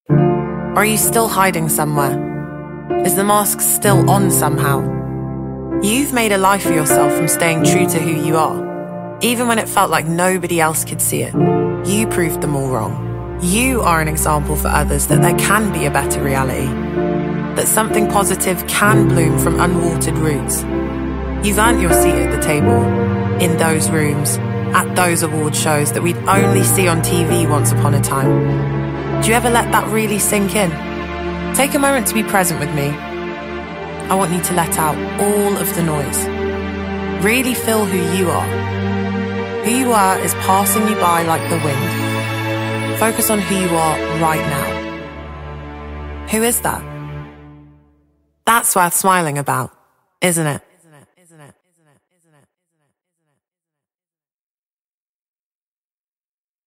Or are you still hiding somewhere? Is the mask still on somehow? You've made a life for yourself from staying true to who you are. Even when it felt like nobody else could see it, you proved them all wrong. You are an example for others that there can be a better reality, that something positive can bloom from unwatered roots. You've earned your seat at the table, in those rooms, at those award shows that we'd only see on TV once upon a time. Do you ever let that really sink in? Take a moment to be present with me. I want you to let out all of the noise. Really feel who you are. Who you are is passing you by like the wind. Focus on who you are right now. Who is that? That's worth smiling about, isn't it?